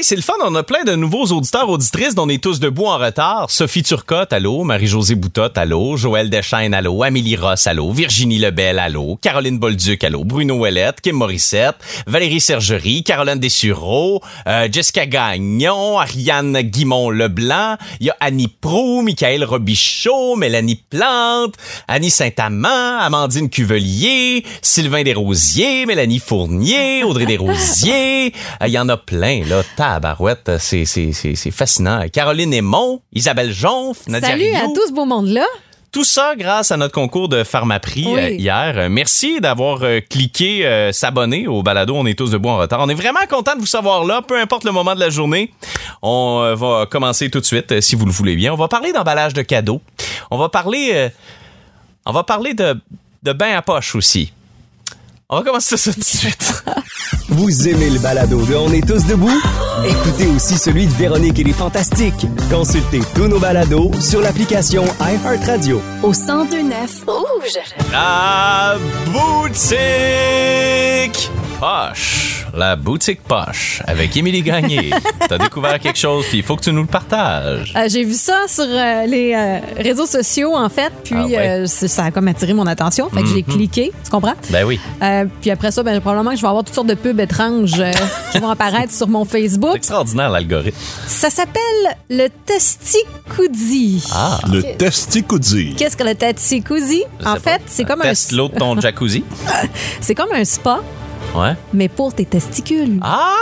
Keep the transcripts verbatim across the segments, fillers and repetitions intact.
c'est le fun. On a plein de nouveaux auditeurs, auditrices dont on est tous debout en retard. Sophie Turcotte, allô. Marie-Josée Boutotte, allô. Joël Deschaines, allô. Amélie Ross, allô. Virginie Lebel, allô. Caroline Bolduc, allô. Bruno Ouellette, Kim Morissette, Valérie Sergerie, Caroline Dessureau, euh, Jessica Gagnon, Ariane Guimont-Leblanc. Il y a Annie Proulx, Michael Robichaud, Mélanie Plante, Annie Saint-Amand, Amandine Cuvelier, Sylvain Desrosiers, Mélanie Fournier, Audrey Desrosiers. Il y en a plein, là. Tabarouette, c'est, c'est, c'est, c'est fascinant. Caroline Aymon, Isabelle Jonf, Nadia Salut Rioux. à tout ce beau monde-là. Tout ça grâce à notre concours de Pharmaprix Oui. euh, hier. Euh, merci d'avoir euh, cliqué euh, s'abonner au balado. On est tous debout en retard. On est vraiment content de vous savoir là, peu importe le moment de la journée. On euh, va commencer tout de suite, euh, si vous le voulez bien. On va parler d'emballage de cadeaux. On va parler, euh, on va parler de, de bain à poche aussi. On va commencer ça tout de suite. Vous aimez le balado de On est tous debout? Écoutez aussi celui de Véronique et les Fantastiques. Consultez tous nos balados sur l'application iHeartRadio. Au cent deux neuf Rouge. La boutique poche. La boutique poche avec Émilie Gagné. T'as découvert quelque chose, puis il faut que tu nous le partages. Euh, j'ai vu ça sur euh, les euh, réseaux sociaux, en fait, puis Ah ouais. euh, c'est- ça a comme attiré mon attention. Fait que j'ai cliqué, tu comprends? Ben oui. Euh, puis après ça, ben, probablement que je vais avoir toutes sortes de pubs étranges euh, qui vont apparaître sur mon C'est Facebook. extraordinaire, l'algorithme. Ça s'appelle le Testicousi. Ah. Le testicousi. Qu'est-ce que le Testicousi? Je En sais fait, pas. c'est comme, un, Teste l'eau de ton jacuzzi. c'est comme un spa, Ouais. mais pour tes testicules.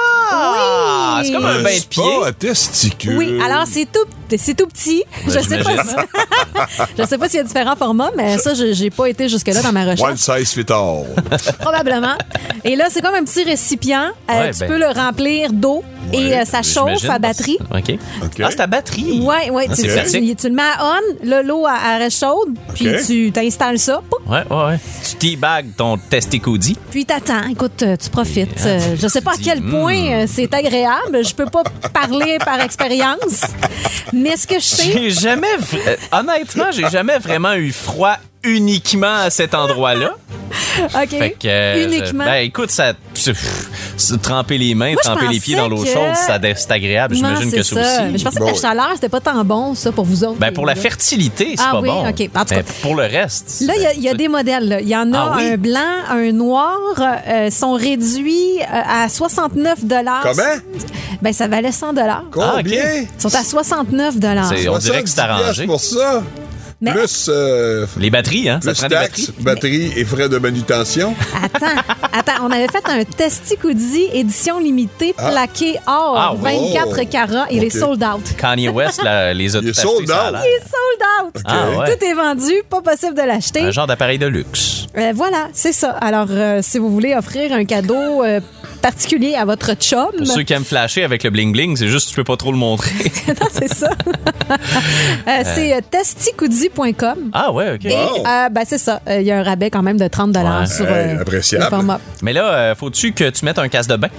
Ah! Oui. C'est comme un bain de pied. Pas à testicule. Oui, alors c'est tout, c'est tout petit. Ben, je sais pas. j'imagine. Je sais pas s'il y a différents formats, mais ça, je- j'ai pas été jusque-là dans ma One recherche. size fit all. Probablement. Et là, c'est comme un petit récipient. Euh, Ouais, tu ben. peux le remplir d'eau Ouais, et euh, ça chauffe J'imagine, à batterie. parce- OK. OK. Ah, c'est à batterie. Ouais, ouais. Ah, tu, c'est tu- pratique. tu le mets à on, là, l'eau elle- elle reste chaude, puis OK. tu t'installes ça, pouf, Ouais, ouais, ouais. Tu teabags ton testicoudi. puis t'attends. Écoute, euh, tu profites. Et, Euh, ah, je sais pas à tu quel dis, point hmm. euh, c'est agréable. Je peux pas parler par expérience, mais ce que je sais, J'ai jamais... vra- euh, Honnêtement, j'ai jamais vraiment eu froid uniquement à cet endroit-là. OK, Fait que... euh, uniquement. je- ben, écoute, ça... c'est- pff, c'est tremper les mains, Moi, je tremper les pieds pensais dans l'eau que- chaude, ça- c'est agréable. Non, J'imagine c'est que ça, ça. Mais aussi. je pensais Bon, que la chaleur, c'était pas tant bon, ça, pour vous autres. Ben, pour la les gars. fertilité, c'est Ah pas oui, bon. OK. En tout Mais cas. pour le reste... Là, il y a- il y, a des modèles. là. Il y en a Ah oui? un blanc, un noir, euh, sont réduits euh, à soixante-neuf dollars. Comment? Ben, ça valait cent dollars. Combien? Ils sont à soixante-neuf dollars. C'est- on dirait que c'est arrangé. soixante-dix piastres pour ça. Mais- Plus, euh, Les batteries, hein? Ça plus prend des taxes, batteries. batterie et frais de manutention. Attends, attends, on avait fait un Testicoudi édition limitée plaqué or, Ah oui. vingt-quatre carats, et il est OK. sold out. Kanye West là, les a Il est tout sold achetés, ça a out. l'air. Il est sold out. Ah ouais. Tout est vendu, pas possible de l'acheter. Un genre d'appareil de luxe. Euh, voilà, c'est ça. Alors, euh, si vous voulez offrir un cadeau euh, particulier à votre chum, Pour ceux qui aiment flasher avec le bling-bling, c'est juste que tu peux pas trop le montrer. non, c'est ça. Euh, c'est euh, testicoudi point com. Ah ouais, OK. Et euh, ben, c'est ça. Il y a un rabais quand même de trente dollars Ouais. sur Hey, euh, appréciable. le format. Mais là, euh, faut-tu que tu mettes un casque de bain?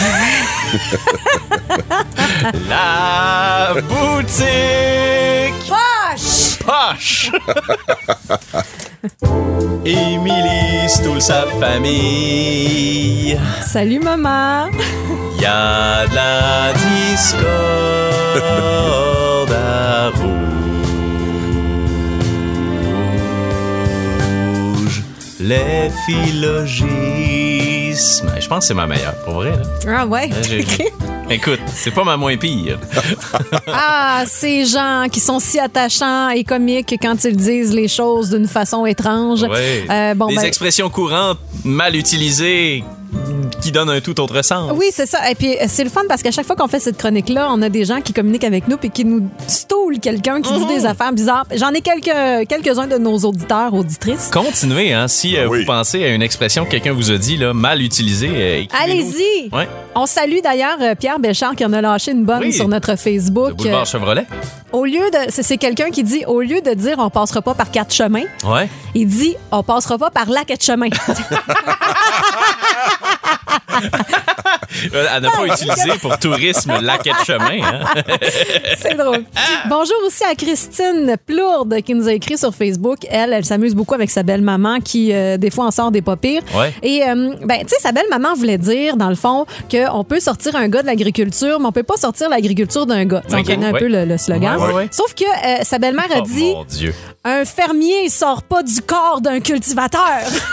La boutique Poche! poche! Émilie Stoul, sa famille. Salut, maman! Y a de la discorde à rouge. Les phyllogismes. Je pense que c'est ma meilleure, pour vrai. Là. Ah ouais? J'ai- j'ai- Écoute, c'est pas ma moins pire. Ah, ces gens qui sont si attachants et comiques quand ils disent les choses d'une façon étrange. Ouais. Euh, bon, Des ben, expressions courantes, mal utilisées, qui donnent un tout autre sens. oui, c'est ça. Et puis, euh, c'est le fun parce qu'à chaque fois qu'on fait cette chronique-là, on a des gens qui communiquent avec nous puis qui nous stoulent quelqu'un qui dit des affaires bizarres. J'en ai quelques, quelques-uns de nos auditeurs, auditrices. Continuez, hein, si euh, Oui. vous pensez à une expression que quelqu'un vous a dit, là, mal utilisée. euh, écrivez-nous. Allez-y! Ouais. On salue d'ailleurs euh, Pierre Béchard qui en a lâché une bonne Oui. sur notre Le Facebook. boulevard Euh, Chevrolet. au lieu de. C'est, c'est quelqu'un qui dit au lieu de dire on passera pas par quatre chemins, Ouais. il dit on passera pas par la quatre chemins. À ne pas utiliser pour tourisme laquais de chemin. Hein? C'est drôle. Bonjour aussi à Christine Plourde qui nous a écrit sur Facebook. Elle, elle s'amuse beaucoup avec sa belle-maman qui, euh, des fois, en sort des pas pires. Ouais. Et, euh, ben, tu sais, sa belle-maman voulait dire, dans le fond, qu'on peut sortir un gars de l'agriculture, mais on peut pas sortir l'agriculture d'un gars. Okay, on connaît un ouais. peu le, le slogan. Ouais, ouais, ouais. Sauf que euh, sa belle-mère a oh, dit mon Dieu. un fermier sort pas du corps d'un cultivateur.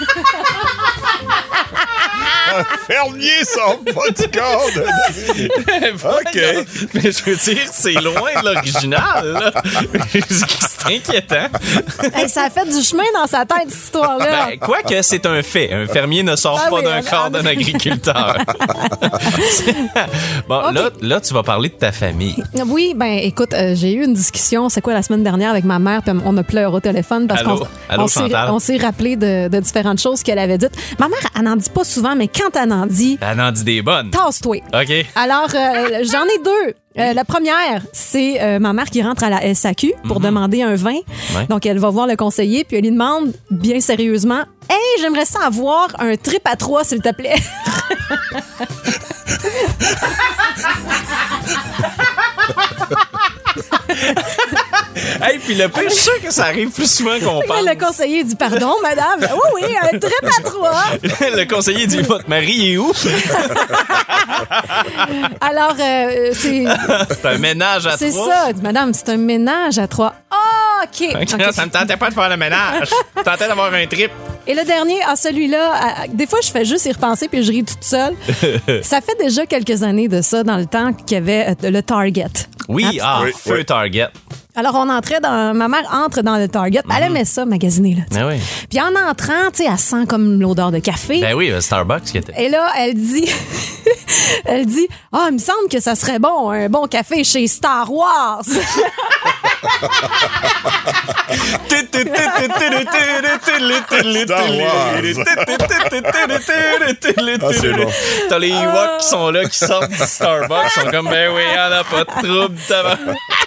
Un fermier sort pas du corps de... OK. Mais je veux dire, c'est loin de l'original. Là. C'est inquiétant. Hey, ça a fait du chemin dans sa tête, cette histoire-là. Ben, quoique, c'est un fait. Un fermier ne sort Ah pas oui, d'un elle- corps elle- d'un agriculteur. Bon, Ok. là, là, tu vas parler de ta famille. Oui, ben écoute, euh, j'ai eu une discussion, c'est quoi, la semaine dernière avec ma mère, puis on a pleuré au téléphone parce Allô? qu'on Allô, on s'est, Chantal? on s'est rappelé de, de différentes choses qu'elle avait dites. Ma mère, elle n'en dit pas souvent, mais quand elle en dit, Elle en dit des bonnes. tasse-toi. OK. Alors, euh, j'en ai deux. Euh, la première, c'est euh, ma mère qui rentre à la S A Q pour demander un vin. Ouais. Donc, elle va voir le conseiller, puis elle lui demande, bien sérieusement, « Hey, j'aimerais ça avoir un trip à trois, s'il te plaît. » Hey, puis le pire, je suis sûr que ça arrive plus souvent qu'on pense. Le conseiller dit, « Pardon, madame? »« Oui, oui, un trip à trois. » Le conseiller dit, votre mari est où? Alors, euh, c'est... C'est un ménage à C'est trois. ça. Madame, c'est un ménage à trois. Ah, OK. Ok, OK. Ça me tentait pas de faire le ménage. Je tentais d'avoir un trip. Et le dernier, ah, celui-là, ah, des fois, je fais juste y repenser puis je ris toute seule. Ça fait déjà quelques années de ça, dans le temps, qu'il y avait euh, le Target. Oui, ah, Oui, feu oui. Target. Alors, on entrait dans... Ma mère entre dans le Target. Elle aimait ça, magasiner, là. tu sais. Ben oui. Puis en entrant, tu sais, elle sent comme l'odeur de café. Ben oui, le Starbucks qui était. Et là, elle dit... elle dit, « Ah, il me semble que ça serait bon, un bon café chez Star Wars. » Ah, c'est bon. T'as les Ewoks qui sont là, qui sortent du Starbucks, ils sont comme, ben oui, y'en a pas de trouble, ça va.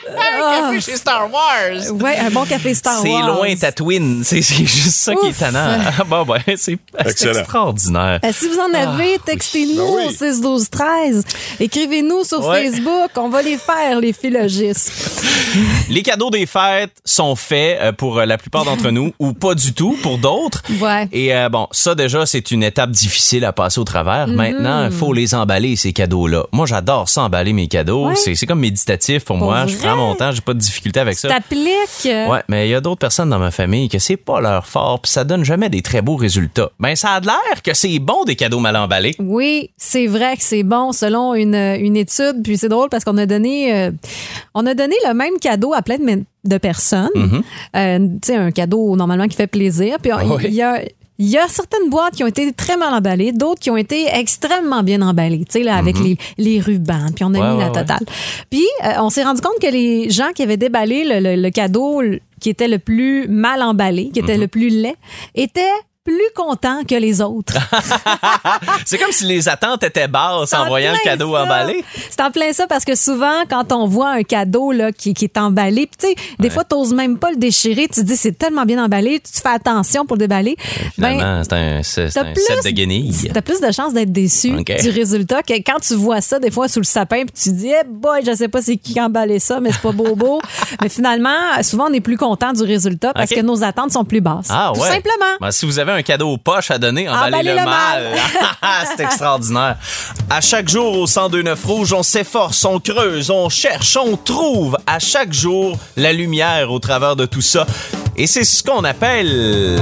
Un café chez Star Wars. Ouais, un bon café Star C'est Wars. loin Tatooine, c'est c'est juste ça qui est Ouf. tannant. Ah, bon, ben, c'est c'est Excellent. extraordinaire. Euh, si vous en avez, textez-nous Ben oui. au six douze treize. Écrivez-nous sur Ouais. Facebook. On va les faire, les philogistes. Les cadeaux des fêtes sont faits euh, pour euh, la plupart d'entre nous, ou pas du tout pour d'autres. Ouais. Et euh, bon, ça déjà, c'est une étape difficile à passer au travers. Mm-hmm. Maintenant, il faut les emballer, ces cadeaux-là. Moi, j'adore ça, emballer mes cadeaux. Ouais. C'est, c'est comme méditatif pour, Pour moi. Je vrai? prends mon temps, j'ai pas de difficulté avec ça. T'appliques. euh, Ouais, mais il y a d'autres personnes dans ma famille que c'est pas leur fort, puis ça donne jamais des très beaux résultats. Ben, ça a l'air que c'est bon des cadeaux mal emballés. Oui, c'est vrai que c'est bon selon une, une étude. Puis c'est drôle parce qu'on a donné, euh, on a donné le même cadeau à plein de, men- de personnes. Mm-hmm. Euh, tu sais, un cadeau normalement qui fait plaisir. Puis on- Oui. il y a Il y a certaines boîtes qui ont été très mal emballées, d'autres qui ont été extrêmement bien emballées, tu sais, là, avec les, les rubans, puis on a Ouais, mis ouais, la ouais. totale. Puis, euh, on s'est rendu compte que les gens qui avaient déballé le, le- le cadeau le- qui était le plus mal emballé, qui était le plus laid, étaient plus contents que les autres. C'est comme si les attentes étaient basses C'est en en voyant le plein cadeau ça. emballé. C'est en plein ça parce que souvent, quand on voit un cadeau là, qui, qui est emballé, puis tu sais, des fois, tu n'oses même pas le déchirer. Tu te dis, c'est tellement bien emballé, tu fais attention pour le déballer. Finalement, c'est un, c'est, c'est t'as un plus- set de guenilles. T'as plus de chances d'être déçu Ok. du résultat que quand tu vois ça, des fois, sous le sapin, puis tu dis, eh boy, je sais pas c'est qui a emballé ça, mais c'est pas beau beau. Mais finalement, souvent, on est plus content du résultat parce Ok. que nos attentes sont plus basses. Ah Tout ouais. simplement. Ben, si vous avez un cadeau poche à donner, emballez Emballez le le mal. mal. C'est extraordinaire. À chaque jour au cent deux neuf Rouge, on s'efforce, on creuse, on cherche, on trouve à chaque jour la lumière au travers de tout ça. Et c'est ce qu'on appelle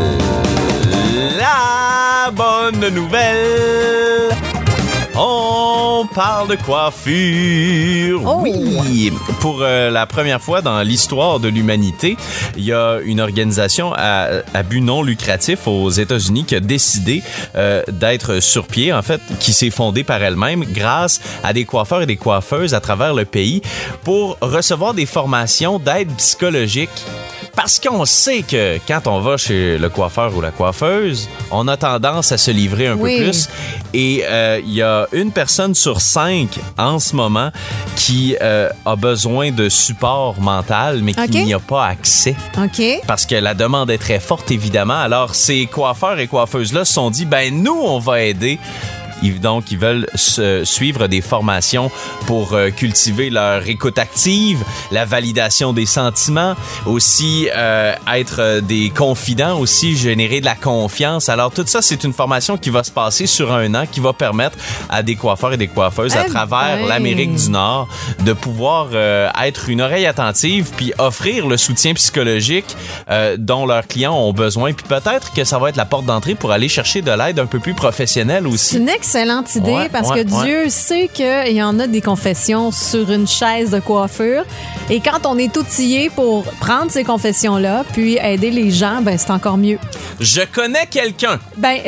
la bonne nouvelle. On parle de coiffure. Oh. Oui. Pour euh, la première fois dans l'histoire de l'humanité, il y a une organisation à, à but non lucratif aux États-Unis qui a décidé euh, d'être sur pied, en fait, qui s'est fondée par elle-même grâce à des coiffeurs et des coiffeuses à travers le pays pour recevoir des formations d'aide psychologique. Parce qu'on sait que quand on va chez le coiffeur ou la coiffeuse, on a tendance à se livrer un Oui. peu plus. Et euh, il y a une personne sur cinq en ce moment qui euh, a besoin de support mental, mais qui Ok. n'y a pas accès. OK. Parce que la demande est très forte, évidemment. Alors, ces coiffeurs et coiffeuses-là se sont dit, ben nous, on va aider Ils, donc, ils veulent se, suivre des formations pour euh, cultiver leur écoute active, la validation des sentiments, aussi euh, être euh, des confidents, aussi générer de la confiance. Alors, tout ça, c'est une formation qui va se passer sur un an, qui va permettre à des coiffeurs et des coiffeuses eh à travers ben. l'Amérique du Nord de pouvoir euh, être une oreille attentive puis offrir le soutien psychologique euh, dont leurs clients ont besoin. Puis peut-être que ça va être la porte d'entrée pour aller chercher de l'aide un peu plus professionnelle aussi. C'est une excellente idée Ouais, parce ouais, que ouais. Dieu sait qu'il y en a des confessions sur une chaise de coiffure. Et quand on est outillé pour prendre ces confessions-là puis aider les gens, ben c'est encore mieux. Je connais quelqu'un, Ben,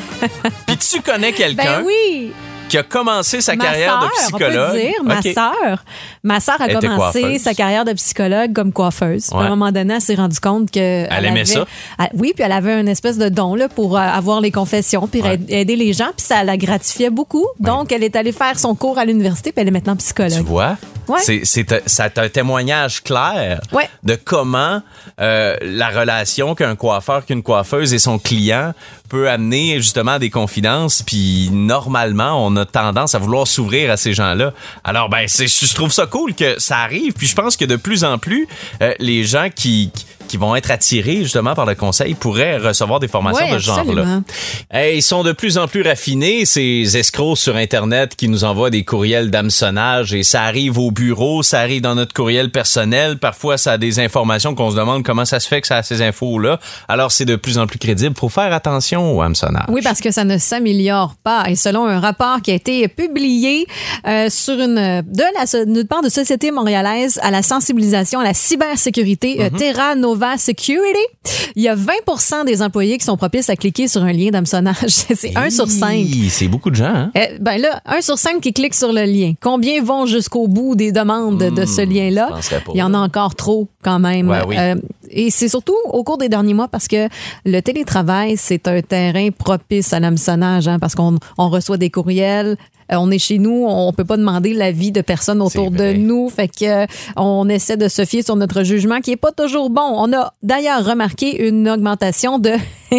puis tu connais quelqu'un ben oui! qui a commencé sa Ma carrière sœur, de psychologue. on peut dire, ma OK. sœur. Ma sœur a Elle était commencé coiffeuse. sa carrière de psychologue comme coiffeuse. Puis Ouais. à un moment donné, elle s'est rendue compte que elle aimait avait- ça? elle- oui, puis elle avait un espèce de don là, pour euh, avoir les confessions puis Ouais. aider les gens. Puis ça la gratifiait beaucoup. Donc, elle est allée faire son cours à l'université puis elle est maintenant psychologue. Tu vois? Ouais. C'est, c'est, c'est un témoignage clair Ouais. de comment euh, la relation qu'un coiffeur, qu'une coiffeuse et son client peut amener justement à des confidences. Puis normalement, on a tendance à vouloir s'ouvrir à ces gens-là. Alors, ben, c'est, je trouve ça cool que ça arrive. Puis je pense que de plus en plus, euh, les gens qui... qui qui vont être attirés justement par le conseil pourraient recevoir des formations Ouais, de ce genre-là. absolument. Hey, ils sont de plus en plus raffinés, ces escrocs sur Internet qui nous envoient des courriels d'hameçonnage et ça arrive au bureau, ça arrive dans notre courriel personnel. Parfois, ça a des informations qu'on se demande comment ça se fait que ça a ces infos-là. Alors, c'est de plus en plus crédible. Faut faire attention au hameçonnage. Oui, parce que ça ne s'améliore pas. Et selon un rapport qui a été publié euh, sur une de la d'une part de Société montréalaise à la sensibilisation à la cybersécurité, Mm-hmm. euh, Terra Nova Security, il y a vingt pour cent des employés qui sont propices à cliquer sur un lien d'hameçonnage. C'est un sur cinq. Hi, c'est beaucoup de gens, hein? Eh, ben là, un sur cinq qui cliquent sur le lien. Combien vont jusqu'au bout des demandes de ce lien-là? je penserais pas. Il y en a encore trop quand même. Ouais, oui. Euh, et c'est surtout au cours des derniers mois parce que le télétravail, c'est un terrain propice à l'hameçonnage, hein, parce qu'on on reçoit des courriels. Euh, On est chez nous, on peut pas demander l'avis de personnes autour C'est de vrai. nous. Fait que euh, on essaie de se fier sur notre jugement qui est pas toujours bon. On a d'ailleurs remarqué une augmentation de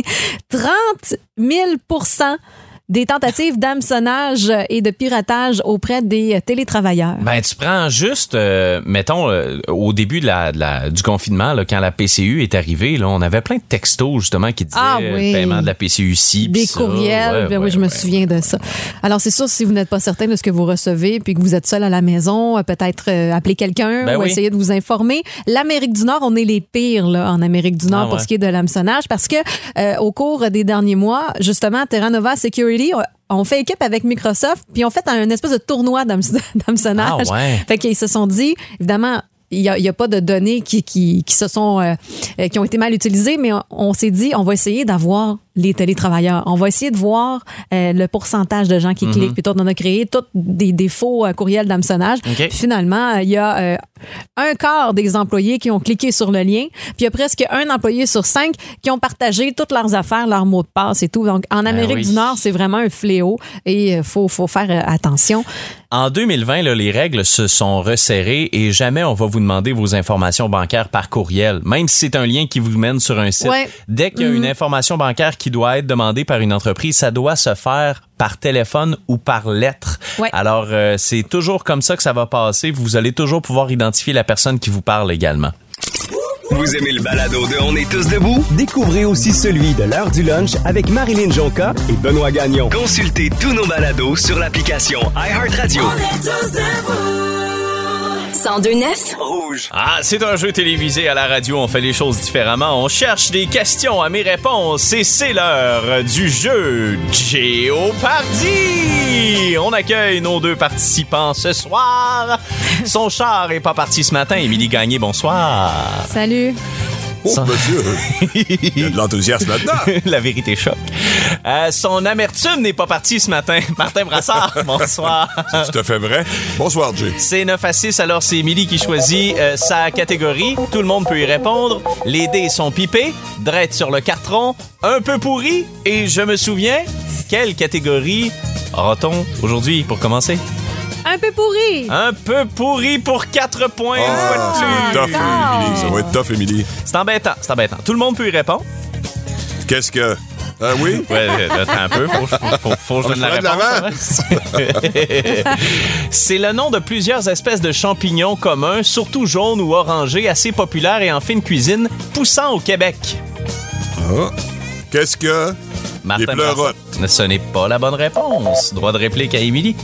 trente mille pour cent des tentatives d'hameçonnage et de piratage auprès des télétravailleurs. Ben, tu prends juste, euh, mettons, euh, au début de la, de la- du confinement, là, quand la P C U est arrivée, là, on avait plein de textos, justement, qui disaient Ah euh, oui. paiement de la P C U-ci. Des pis ça. courriels, Ouais, ben ouais, oui, je me ouais. souviens de ça. Alors, c'est sûr, si vous n'êtes pas certain de ce que vous recevez, puis que vous êtes seul à la maison, euh, peut-être euh, appeler quelqu'un Ben ou oui. essayer de vous informer. L'Amérique du Nord, on est les pires là, en Amérique du Nord Ah pour ouais. ce qui est de l'hameçonnage, parce que euh, au cours des derniers mois, justement, Terra Nova Security euh, on fait équipe avec Microsoft, puis on fait un espèce de tournoi d'hame- d'hameçonnage. Ah ouais. Fait qu'ils se sont dit, évidemment, il n'y a, il y a pas de données qui, qui, qui se sont euh, euh, qui ont été mal utilisées, mais on, on s'est dit, on va essayer d'avoir les télétravailleurs. On va essayer de voir euh, le pourcentage de gens qui cliquent. Puis tout, on a créé tous des, des faux euh, courriels d'hameçonnage. OK. Puis finalement, il y a euh, un quart des employés qui ont cliqué sur le lien. Puis il y a presque un employé sur cinq qui ont partagé toutes leurs affaires, leurs mots de passe et tout. Donc, en Amérique oui. du Nord, c'est vraiment un fléau et il faut, faut faire euh, attention. En deux mille vingt, là, les règles se sont resserrées et jamais on va vous demander vos informations bancaires par courriel, même si c'est un lien qui vous mène sur un site. Ouais. Dès qu'il y a une information bancaire qui doit être demandée par une entreprise, ça doit se faire par téléphone ou par lettre. Ouais. Alors, euh, c'est toujours comme ça que ça va passer. Vous allez toujours pouvoir identifier la personne qui vous parle également. Vous aimez le balado de On est tous debout? Découvrez aussi celui de l'heure du lunch avec Marilyn Jonca et Benoît Gagnon. Consultez tous nos balados sur l'application iHeartRadio. cent deux neuf. Rouge. Ah, c'est un jeu télévisé à la radio, on fait les choses différemment. On cherche des questions à mes réponses et c'est l'heure du jeu Jeopardy! On accueille nos deux participants ce soir. Son char est pas parti ce matin. Émilie Gagné, bonsoir. Salut. Oh, Ça- monsieur! Il y a de l'enthousiasme maintenant! La vérité choque. Euh, son amertume n'est pas partie ce matin. Martin Brassard, bonsoir. C'est tout à fait vrai. Bonsoir, Jay. C'est neuf à six, alors c'est Émilie qui choisit euh, sa catégorie. Tout le monde peut y répondre. Les dés sont pipés, drette sur le carton, un peu pourri. Et je me souviens, quelle catégorie aura-t-on aujourd'hui pour commencer? Un peu pourri. Un peu pourri pour quatre points. une fois de Ah, plus. c'est tough, d'accord. Émilie. Ça va être tough, Émilie. C'est embêtant, c'est embêtant. Tout le monde peut y répondre. Qu'est-ce que... Euh, oui? Ouais, attends un peu, faut, faut, faut, faut que je donne la réponse. C'est le nom de plusieurs espèces de champignons communs, surtout jaunes ou orangés, assez populaires et en fine cuisine, poussant au Québec. Ah. Qu'est-ce que... Martin Des pleurotes. Brassard. Ce n'est pas la bonne réponse. Droit de réplique à Émilie.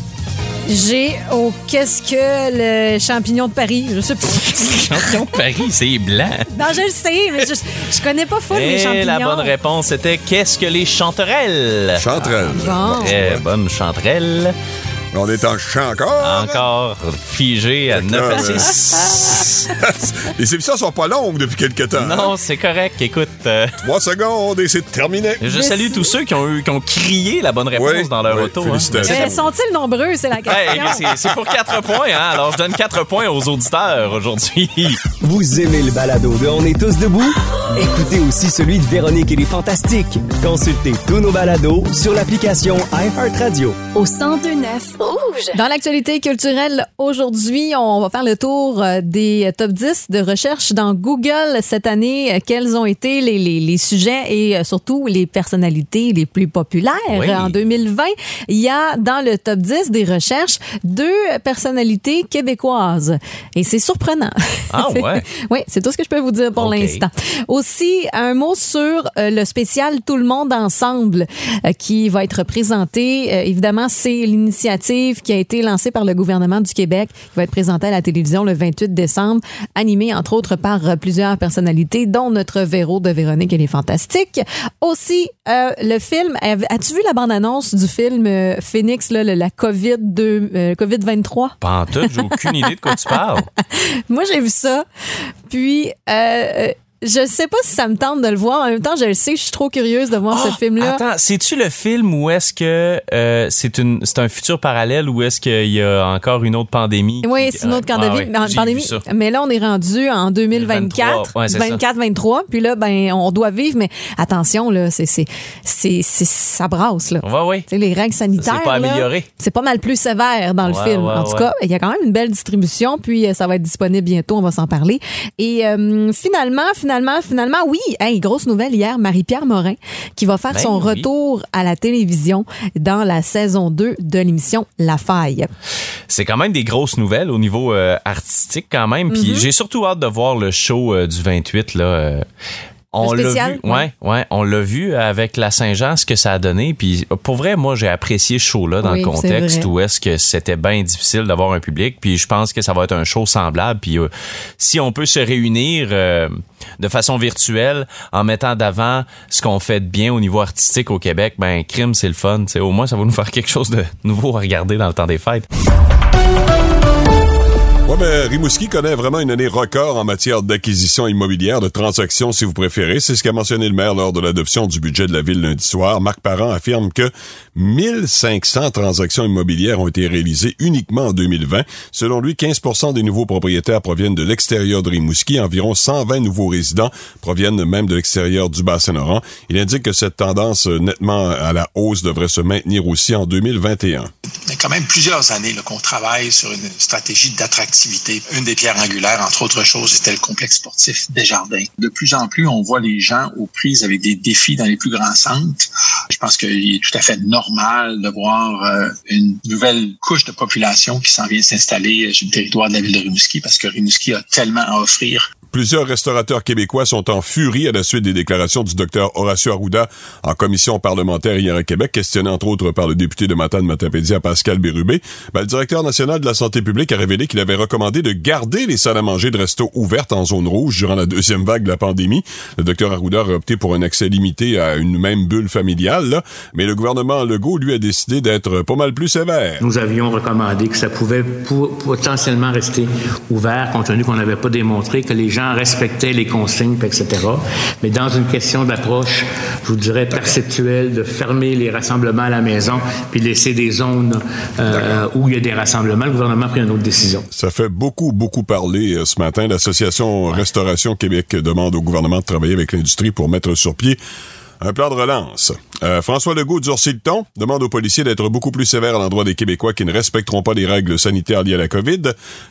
J'ai au qu'est-ce que le champignon de Paris? Je sais pas. Champignon de Paris, c'est blanc. Non, je le sais, mais je, je connais pas full les Et champignons. la bonne réponse c'était qu'est-ce que les chanterelles? Chanterelle. Bon. Très bonne chanterelle. On est en chant encore. Encore figé à neuf à là, six. Les émissions sont pas longues depuis quelques temps. Non, c'est correct. Écoute, euh, Trois secondes et c'est terminé. je salue tous ceux qui ont, eu, qui ont crié la bonne réponse Oui, dans leur oui, auto. félicitations. Mais sont-ils nombreux, c'est la question. Hey, c'est, c'est pour quatre points, hein? Alors, je donne quatre points aux auditeurs aujourd'hui. Vous aimez le balado de On est tous debout? Écoutez aussi celui de Véronique et les Fantastiques. Consultez tous nos balados sur l'application iHeartRadio. Au cent deux neuf Rouge. Dans l'actualité culturelle, aujourd'hui, on va faire le tour euh, des top dix de recherche dans Google cette année. Euh, Quels ont été les, les, les sujets et euh, surtout les personnalités les plus populaires Oui. en deux mille vingt? Il y a dans le top dix des recherches deux personnalités québécoises. Et c'est surprenant. Ah C'est- ouais? Oui, c'est tout ce que je peux vous dire pour OK. l'instant. Aussi, un mot sur euh, le spécial Tout le monde ensemble euh, qui va être présenté. Euh, évidemment, c'est l'initiative qui a été lancée par le gouvernement du Québec, qui va être présentée à la télévision le vingt-huit décembre, animée entre autres par euh, plusieurs personnalités, dont notre Véro de Véronique et les Fantastiques. Aussi, euh, le film, av- as-tu vu la bande-annonce du film euh, Phoenix, là, le- la COVID deux, euh, COVID vingt-trois? Pas en tout, j'ai aucune idée de quoi tu parles. Moi, j'ai vu ça. Puis, euh, je sais pas si ça me tente de le voir. En même temps, je le sais, je suis trop curieuse de voir ce film-là. Attends, c'est-tu le film où est-ce que euh, c'est une c'est un futur parallèle ou est-ce qu'il y a encore une autre pandémie? Oui, qui- c'est une autre Ah, pandémie. ouais, mais en- j'ai pandémie. vu ça. Mais là, on est rendu en deux mille vingt-quatre, vingt-trois, ouais, c'est ça. vingt-quatre vingt-trois. Puis là, ben, on doit vivre, mais attention, là, c'est, c'est, c'est, c'est- ça brasse, là. Ouais, ouais. Tu sais, les règles sanitaires. C'est pas là, amélioré. c'est pas mal plus sévère dans le Ouais, film. ouais, en tout ouais. cas, il y a quand même une belle distribution, puis euh, ça va être disponible bientôt, on va s'en parler. Et euh, finalement, finalement, finalement, oui, hey, grosse nouvelle hier, Marie-Pierre Morin, qui va faire Ben son oui. retour à la télévision dans la saison deux de l'émission La Faille. C'est quand même des grosses nouvelles au niveau euh, artistique quand même. Puis j'ai surtout hâte de voir le show euh, du vingt-huit là. euh, On Le l'a spécial, vu, ouais, ouais, on l'a vu avec la Saint-Jean, ce que ça a donné. Puis pour vrai, moi, j'ai apprécié ce show-là dans Oui, le c'est contexte vrai. où est-ce que c'était bien difficile d'avoir un public. Puis je pense que ça va être un show semblable. Puis euh, si on peut se réunir euh, de façon virtuelle en mettant d'avant ce qu'on fait de bien au niveau artistique au Québec, ben crime, c'est le fun. T'sais, au moins, ça va nous faire quelque chose de nouveau à regarder dans le temps des fêtes. Ouais, mais Rimouski connaît vraiment une année record en matière d'acquisition immobilière, de transactions, si vous préférez. C'est ce qu'a mentionné le maire lors de l'adoption du budget de la ville lundi soir. Marc Parent affirme que mille cinq cents transactions immobilières ont été réalisées uniquement en deux mille vingt. Selon lui, quinze pour cent des nouveaux propriétaires proviennent de l'extérieur de Rimouski. Environ cent vingt nouveaux résidents proviennent même de l'extérieur du Bas-Saint-Laurent. Il indique que cette tendance nettement à la hausse devrait se maintenir aussi en deux mille vingt et un. Il y a quand même plusieurs années là, qu'on travaille sur une stratégie d'attractivité. Une des pierres angulaires, entre autres choses, c'était le complexe sportif Desjardins. De plus en plus, on voit les gens aux prises avec des défis dans les plus grands centres. Je pense qu'il est tout à fait normal de voir euh, une nouvelle couche de population qui s'en vient s'installer sur le territoire de la ville de Rimouski parce que Rimouski a tellement à offrir. Plusieurs restaurateurs québécois sont en furie à la suite des déclarations du docteur Horacio Arruda en commission parlementaire hier à Québec, questionné entre autres par le député de Matane-Matapédia, Pascal Bérubé. Ben, le directeur national de la santé publique a révélé qu'il avait recommandé de garder les salles à manger de resto ouvertes en zone rouge durant la deuxième vague de la pandémie. Le docteur Arruda a opté pour un accès limité à une même bulle familiale, là, mais le gouvernement Legault, lui, a décidé d'être pas mal plus sévère. Nous avions recommandé que ça pouvait po- potentiellement rester ouvert, compte tenu qu'on n'avait pas démontré que les gens respectaient les consignes, et cetera. Mais dans une question d'approche, je vous dirais perceptuelle, de fermer les rassemblements à la maison, puis laisser des zones euh, où il y a des rassemblements, le gouvernement a pris une autre décision. Ça fait beaucoup, beaucoup parler euh, ce matin. L'Association Restauration Québec demande au gouvernement de travailler avec l'industrie pour mettre sur pied un plan de relance. Euh, François Legault durcit le ton, demande aux policiers d'être beaucoup plus sévères à l'endroit des Québécois qui ne respecteront pas les règles sanitaires liées à la COVID.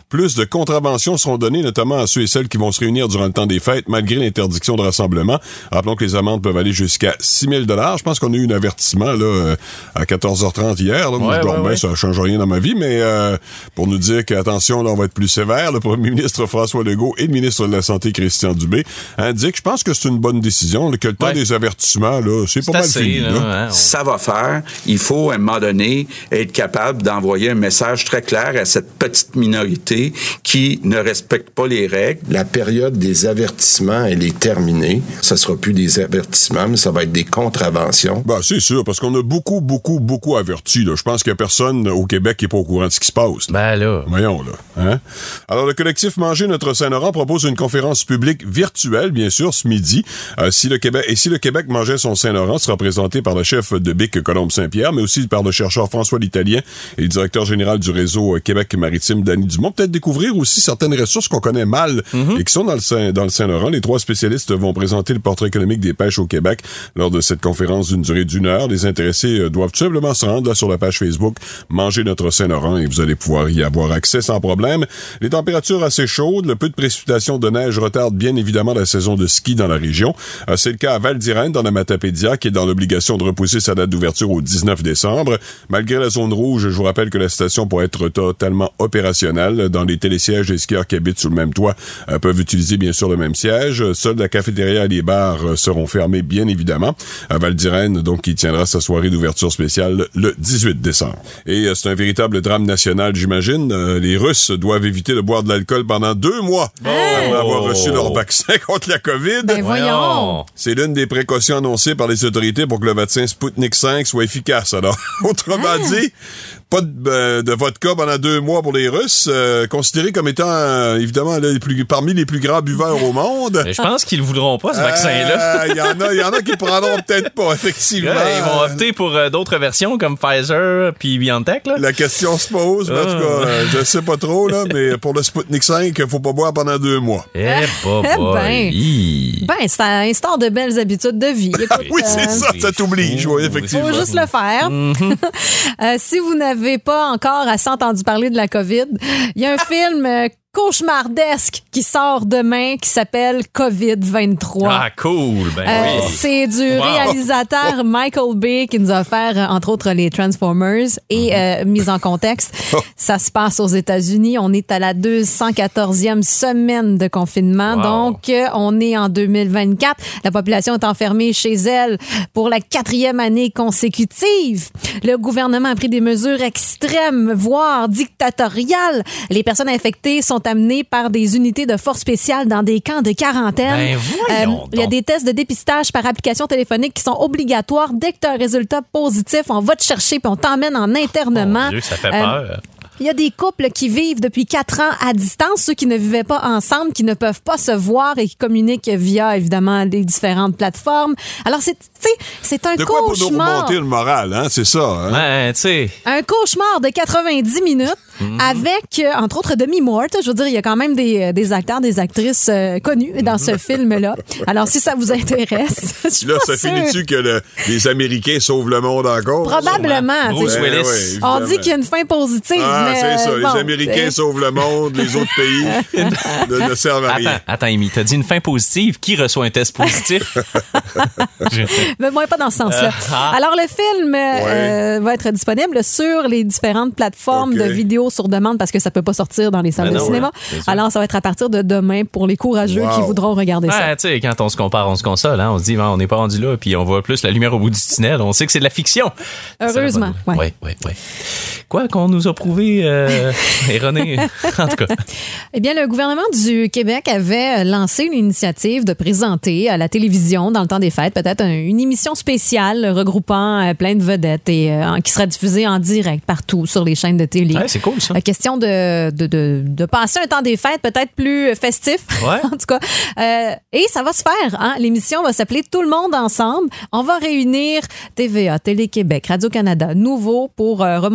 Plus de contraventions seront données, notamment à ceux et celles qui vont se réunir durant le temps des fêtes, malgré l'interdiction de rassemblement. Rappelons que les amendes peuvent aller jusqu'à six mille dollars. Je pense qu'on a eu un avertissement là à quatorze heures trente hier. Là. Moi, ouais, je dormais, ouais, ouais. ça ne change rien dans ma vie, mais euh, pour nous dire qu'attention, là, on va être plus sévère. Le premier ministre François Legault et le ministre de la Santé, Christian Dubé, indiquent, je pense que c'est une bonne décision, là, que le temps ouais. des avertissements, là, c'est, c'est pas assez, mal fini. là, Là. Hein, on... Ça va faire. Il faut, à un moment donné, être capable d'envoyer un message très clair à cette petite minorité qui ne respecte pas les règles. La période des avertissements, elle est terminée. Ça sera plus des avertissements, mais ça va être des contraventions. Ben, c'est sûr, parce qu'on a beaucoup, beaucoup, beaucoup averti. Là. Je pense qu'il y a personne au Québec qui est pas au courant de ce qui se passe. Ben Là. là. Voyons, là. Hein? Alors, le collectif Manger notre Saint-Laurent propose une conférence publique virtuelle, bien sûr, ce midi. Euh, si le Québec, et si le Québec mangeait son Saint-Laurent, sera présenté par le chef de B I C, Colombe-Saint-Pierre, mais aussi par le chercheur François L'Italien et le directeur général du réseau Québec Maritime, Danny Dumont. Peut-être découvrir aussi certaines ressources qu'on connaît mal mm-hmm. et qui sont dans le, Saint, dans le Saint-Laurent. Les trois spécialistes vont présenter le portrait économique des pêches au Québec lors de cette conférence d'une durée d'une heure. Les intéressés doivent tout simplement se rendre là sur la page Facebook Manger notre Saint-Laurent et vous allez pouvoir y avoir accès sans problème. Les températures assez chaudes, le peu de précipitations de neige retardent bien évidemment la saison de ski dans la région. C'est le cas à Val d'Irène dans la Matapédia qui est dans l'obligation de repousser sa date d'ouverture au dix-neuf décembre. Malgré la zone rouge, je vous rappelle que la station pourrait être totalement opérationnelle. Dans les télésièges, les skieurs qui habitent sous le même toit euh, peuvent utiliser bien sûr le même siège. Seule la cafétéria et les bars euh, seront fermés bien évidemment. À Val d'Irène, donc, qui tiendra sa soirée d'ouverture spéciale le dix-huit décembre. Et euh, c'est un véritable drame national, j'imagine. Euh, les Russes doivent éviter de boire de l'alcool pendant deux mois oh. après avoir reçu leur vaccin contre la COVID. Ben voyons! C'est l'une des précautions annoncées par les autorités pour que le vaccin Sputnik cinq soit efficace. Alors, autrement ah. dit, pas de, euh, de vodka pendant deux mois pour les Russes, euh, considérés comme étant, euh, évidemment, là, les plus, parmi les plus grands buveurs au monde. Mais je pense qu'ils ne voudront pas, ce vaccin-là. Il euh, y en a, il y en a qui prendront peut-être pas, effectivement. Ouais, ils vont opter pour euh, d'autres versions comme Pfizer puis BioNTech. Là. La question se pose, mais en tout cas, euh, je sais pas trop, là, mais pour le Sputnik cinq, il faut pas boire pendant deux mois. Eh, bah, bah, ben, ben, c'est un instant de belles habitudes de vie. Écoute, oui, c'est euh, ça, ça t'oblige, oui, effectivement. Il faut juste le faire. Mm-hmm. euh, si vous n'avez pas encore assez entendu parler de la COVID, il y a un film euh, cauchemardesque qui sort demain qui s'appelle covid vingt-trois. Ah, cool! Ben euh, oui. C'est du wow. réalisateur Michael Bay qui nous a offert, entre autres, les Transformers. Et euh, mise en contexte, ça se passe aux États-Unis. On est à la deux cent quatorzième semaine de confinement. Wow. Donc, euh, on est en deux mille vingt-quatre. La population est enfermée chez elle pour la quatrième année consécutive. Le gouvernement a pris des mesures extrêmes, voire dictatoriales. Les personnes infectées sont amenées par des unités de force spéciales dans des camps de quarantaine. Ben voyons euh, il y a des tests de dépistage par application téléphonique qui sont obligatoires. Dès que tu as un résultat positif, on va te chercher puis on t'emmène en internement. Mon Dieu, ça fait peur. Euh, Il y a des couples qui vivent depuis quatre ans à distance, ceux qui ne vivaient pas ensemble, qui ne peuvent pas se voir et qui communiquent via, évidemment, les différentes plateformes. Alors, c'est, tu sais, c'est un de quoi cauchemar. pour nous remonter le moral, hein? C'est ça, hein? Ouais, tu sais. Un cauchemar de quatre-vingt-dix minutes mm-hmm. avec, euh, entre autres, Demi Moore. Je veux dire, il y a quand même des, des acteurs, des actrices euh, connus dans mm-hmm. ce film-là. Alors, si ça vous intéresse, je là, ça finit-tu que le, les Américains sauvent le monde encore? Probablement. Bruce ben, Willis. Ouais, on dit qu'il y a une fin positive. Ah, mais, c'est ça. euh, Les bon, Américains c'est... sauvent le monde, les autres pays ne, ne servent à rien. Attends, attends, Amy, t'as dit une fin positive. Qui reçoit un test positif? Mais moi, pas dans ce sens-là. Ah. Alors, le film euh, ouais. va être disponible sur les différentes plateformes okay. de vidéos sur demande parce que ça peut pas sortir dans les salles ben de non, cinéma. Ouais, Alors, ça va être à partir de demain pour les courageux wow. qui voudront regarder ouais, ça. Tu sais, quand on se compare, on se console. Hein? On se dit, on n'est pas rendu là, puis on voit plus la lumière au bout du tunnel. On sait que c'est de la fiction. Heureusement. Oui, oui, oui. Ouais. Quoi qu'on nous a prouvé euh, erroné, en tout cas. Eh bien, le gouvernement du Québec avait lancé une initiative de présenter à la télévision, dans le temps des fêtes, peut-être un, une émission spéciale regroupant euh, plein de vedettes et euh, qui sera diffusée en direct partout sur les chaînes de télé. Ouais, c'est cool, ça. Euh, question de, de, de, de passer un temps des fêtes peut-être plus festif, ouais. en tout cas. Euh, et ça va se faire. Hein? L'émission va s'appeler Tout le monde ensemble. On va réunir T V A, Télé-Québec, Radio-Canada, Nouveau pour euh, remonter le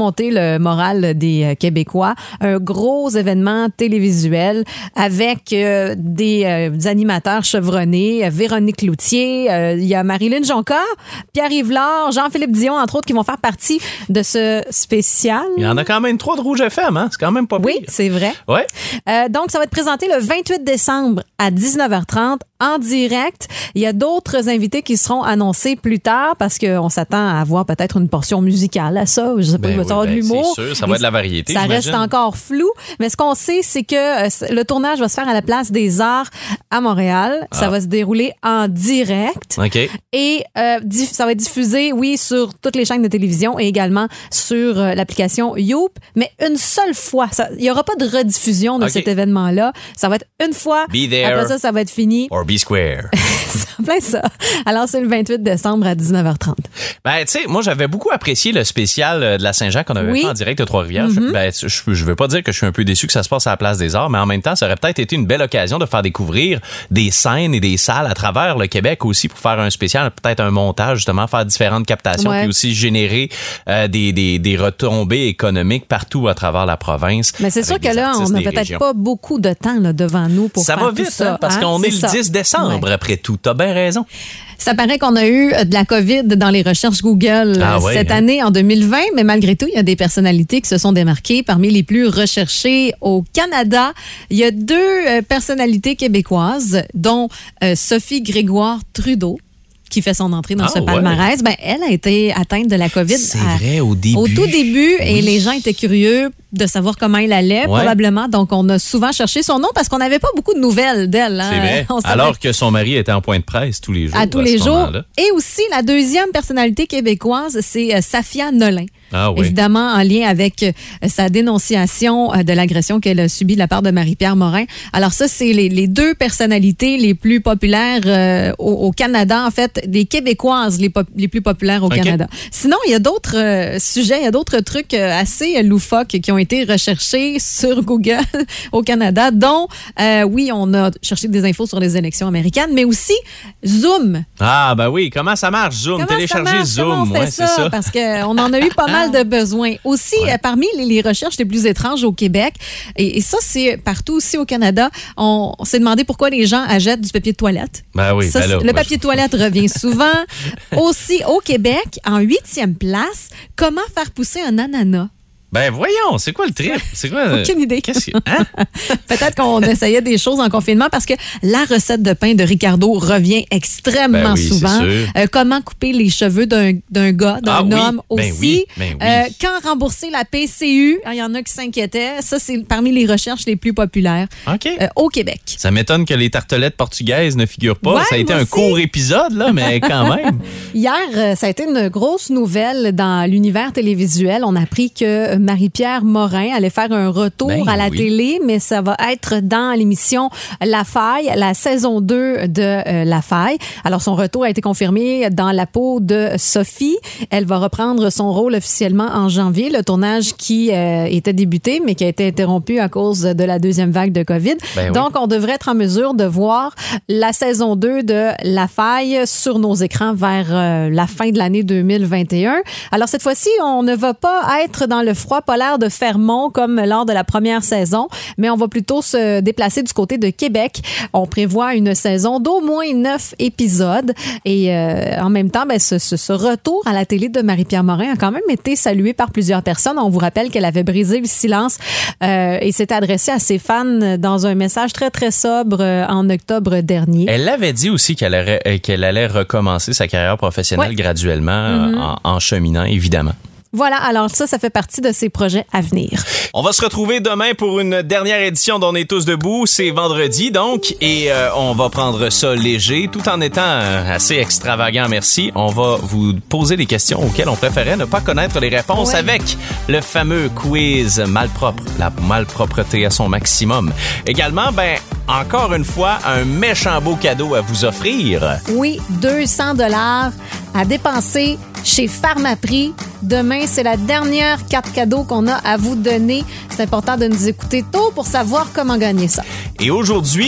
le moral des euh, Québécois. Un gros événement télévisuel avec euh, des, euh, des animateurs chevronnés, euh, Véronique Cloutier, euh, il y a Marilyn Jonca, Pierre-Yves Lard, Jean-Philippe Dion, entre autres, qui vont faire partie de ce spécial. Il y en a quand même trois de Rouge F M, hein? C'est quand même pas pire. Oui, c'est vrai. Ouais. Euh, donc, ça va être présenté le vingt-huit décembre à dix-neuf heures trente en direct. Il y a d'autres invités qui seront annoncés plus tard parce qu'on s'attend à avoir peut-être une portion musicale à ça. Je sais pas, Ben il va y oui, avoir ben, de l'humour. c'est sûr, ça va être de la variété, Ça j'imagine. reste encore flou. Mais ce qu'on sait, c'est que euh, le tournage va se faire à la Place des Arts à Montréal. Ah. Ça va se dérouler en direct. OK. Et euh, diff- ça va être diffusé, oui, sur toutes les chaînes de télévision et également sur euh, l'application Youp, mais une seule fois. Ça- Il n'y aura pas de rediffusion de OK. cet événement-là. Ça va être une fois. Be there. Après ça, ça va être fini. Or be square. C'est en plein ça. Alors, c'est le vingt-huit décembre à dix-neuf heures trente. Ben, tu sais, moi, j'avais beaucoup apprécié le spécial euh, de la Saint-Jean qu'on avait Oui. fait en direct de Trois-Rivières. Mm-hmm. Je- Ben, je, je veux pas dire que je suis un peu déçu que ça se passe à la Place des Arts, mais en même temps, ça aurait peut-être été une belle occasion de faire découvrir des scènes et des salles à travers le Québec aussi pour faire un spécial, peut-être un montage, justement, faire différentes captations, Ouais. puis aussi générer euh, des, des, des retombées économiques partout à travers la province. Mais c'est sûr avec que des là, artistes on n'a des peut-être régions. pas beaucoup de temps là, devant nous pour Ça faire va tout vite, ça. hein, parce hein? qu'on C'est est le ça. dix décembre Ouais. après tout. T'as bien raison. Ça paraît qu'on a eu de la COVID dans les recherches Google Ah euh, ouais, cette hein? année, en deux mille vingt, mais malgré tout, il y a des personnalités qui se sont démarquées parmi les plus recherchées au Canada. Il y a deux euh, personnalités québécoises, dont euh, Sophie Grégoire Trudeau, qui fait son entrée dans Ah ce ouais. palmarès. Ben, elle a été atteinte de la COVID C'est à- vrai, au début. au tout début, et Oui. les gens étaient curieux de savoir comment elle allait, Ouais. probablement. Donc, on a souvent cherché son nom parce qu'on n'avait pas beaucoup de nouvelles d'elle. hein. C'est vrai. On savait Alors que son mari était en point de presse tous les jours. à tous à les ce jours. moment-là. Et aussi, la deuxième personnalité québécoise, c'est euh, Safia Nolin. Ah oui. Évidemment, en lien avec euh, sa dénonciation euh, de l'agression qu'elle a subie de la part de Marie-Pierre Morin. Alors ça, c'est les, les deux personnalités les plus populaires euh, au, au Canada, en fait, les Québécoises les, pop- les plus populaires au OK. Canada. Sinon, il y a d'autres euh, sujets, il y a d'autres trucs euh, assez loufoques qui ont été recherchés sur Google au Canada, dont, euh, oui, on a cherché des infos sur les élections américaines, mais aussi Zoom. Ah, ben oui. Comment ça marche, Zoom? Comment ça Télécharger marche? Zoom. Comment on fait ouais, c'est ça? ça. Parce qu'on en a eu pas mal de besoins. Aussi, Ouais. euh, parmi les, les recherches les plus étranges au Québec, et, et ça, c'est partout aussi au Canada, on, on s'est demandé pourquoi les gens achètent du papier de toilette. Ben oui, Ça, ben là, c'est- le moi, papier de toilette revient souvent. Aussi, au Québec, en huitième place, comment faire pousser un ananas? Ben voyons, c'est quoi le trip? C'est quoi? euh, Aucune idée. Qu'est-ce que. Hein? Peut-être qu'on essayait des choses en confinement parce que la recette de pain de Ricardo revient extrêmement Ben oui, c'est souvent. sûr. Euh, comment couper les cheveux d'un d'un gars, d'un Ah oui, homme ben aussi. oui, ben oui. Euh, quand rembourser la P C U? Il y en a qui s'inquiétaient. Ça, c'est parmi les recherches les plus populaires OK. euh, au Québec. Ça m'étonne que les tartelettes portugaises ne figurent pas. Ouais, ça a été moi un aussi. court épisode, là, mais quand même. Hier, euh, ça a été une grosse nouvelle dans l'univers télévisuel. On a appris que Marie-Pierre Morin allait faire un retour Ben à la oui. télé, mais ça va être dans l'émission La Faille, la saison deux de euh, La Faille. Alors, son retour a été confirmé dans la peau de Sophie. Elle va reprendre son rôle officiellement en janvier. Le tournage qui euh, était débuté, mais qui a été interrompu à cause de la deuxième vague de COVID. Ben oui. Donc, on devrait être en mesure de voir la saison deux de La Faille sur nos écrans vers euh, la fin de l'année deux mille vingt et un. Alors, cette fois-ci, on ne va pas être dans le froid polaire de Fermont comme lors de la première saison, mais on va plutôt se déplacer du côté de Québec. On prévoit une saison d'au moins neuf épisodes et euh, en même temps, ben, ce, ce, ce retour à la télé de Marie-Pierre Morin a quand même été salué par plusieurs personnes. On vous rappelle qu'elle avait brisé le silence euh, et s'était adressée à ses fans dans un message très, très sobre euh, en octobre dernier. Elle avait dit aussi qu'elle allait, euh, qu'elle allait recommencer sa carrière professionnelle Ouais. graduellement, Mm-hmm. euh, en, en cheminant, évidemment. Voilà, alors ça, ça fait partie de ses projets à venir. On va se retrouver demain pour une dernière édition d'On est tous debout. C'est vendredi, donc, et euh, on va prendre ça léger, tout en étant euh, assez extravagant, merci. On va vous poser des questions auxquelles on préférait ne pas connaître les réponses Ouais. avec le fameux quiz malpropre, la malpropreté à son maximum. Également, ben, encore une fois, un méchant beau cadeau à vous offrir. Oui, deux cents dollars à dépenser chez Pharmaprix. Demain, c'est la dernière carte cadeau qu'on a à vous donner. C'est important de nous écouter tôt pour savoir comment gagner ça. Et aujourd'hui,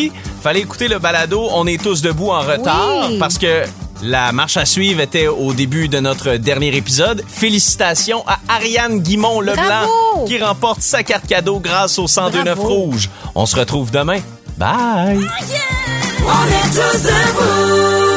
Fallait écouter le balado On est tous debout en retard Oui. parce que la marche à suivre était au début de notre dernier épisode. Félicitations à Ariane Guimont-Leblanc Bravo! qui remporte sa carte cadeau grâce au cent deux neuf Bravo. Rouge. On se retrouve demain. Bye! On est tous debout.